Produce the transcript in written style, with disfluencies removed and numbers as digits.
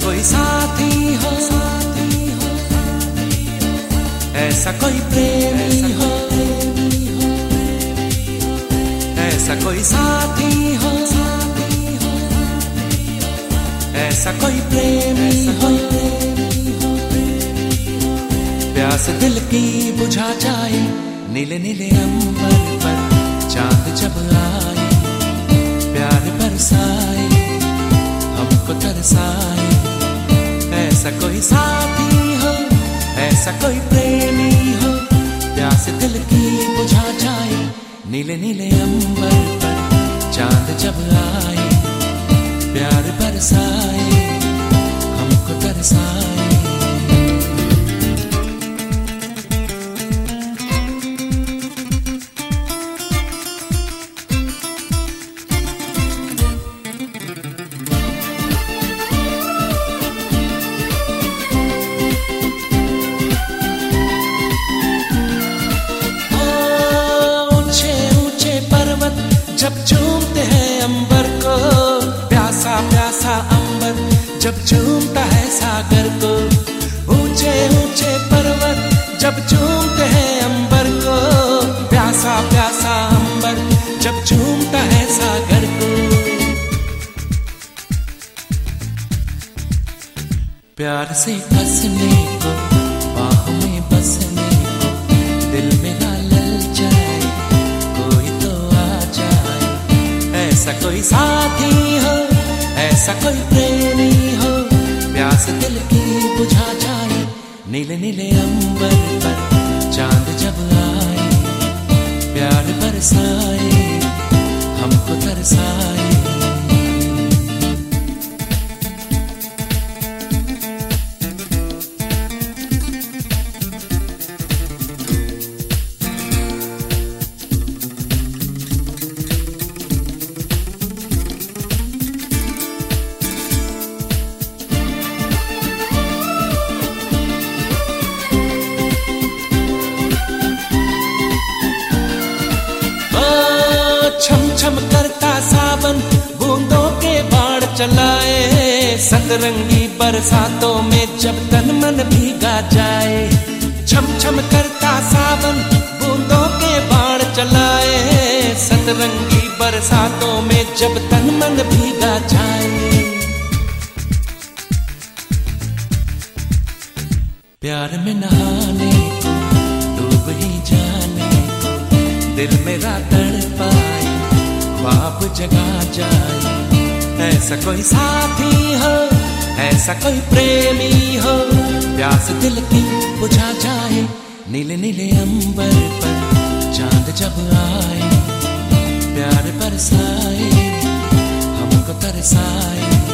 कोई साथी हो, ऐसा कोई प्रेमी हो, ऐसा कोई साथी हो, ऐसा कोई प्रेमी हो। प्यास दिल की बुझा जाए, नीले नीले अंबर पर चांद जब आए, प्यार बरसाए हमको तरसाए। ऐसा कोई साथी हो, ऐसा कोई प्रेमी हो। प्यास दिल की बुझा जाए, नीले नीले अंबर पर चांद जब आए, प्यार बरसाए हमको तरसाए। जब चूमते हैं अंबर को, प्यासा प्यासा अंबर जब चूमता है सागर को। ऊंचे ऊंचे पर्वत जब चूमते हैं अंबर को, प्यासा प्यासा अंबर जब चूमता है सागर को। प्यार से कसने को, बाहों में बसने को, दिल मेरा ललचाए कोई तो आ जाए। ऐसा कोई साथी हो, ऐसा कोई प्रेमी हो। प्यास दिल की बुझा जाए, नीले नीले अंबर पर चांद जब आए, प्यार बरसाए हमको तरसाए। छम छम करता सावन बूंदों के बाढ़ चलाए, सतरंगी बरसातों में जब तन मन भीगा जाए। छम छम करता सावन बूंदों के बाढ़ चलाए, सतरंगी बरसातों में जब तन मन भीगा जाए। प्यार में नहाने को, डूब ही जाने को, दिल मेरा तड़पाए ख्वाब जगा जाए। ऐसा कोई साथी हो, ऐसा कोई प्रेमी हो। प्यास दिल की बुझा जाए, नीले नीले अंबर पर चांद जब आए, प्यार बरसाए हमको तरसाए।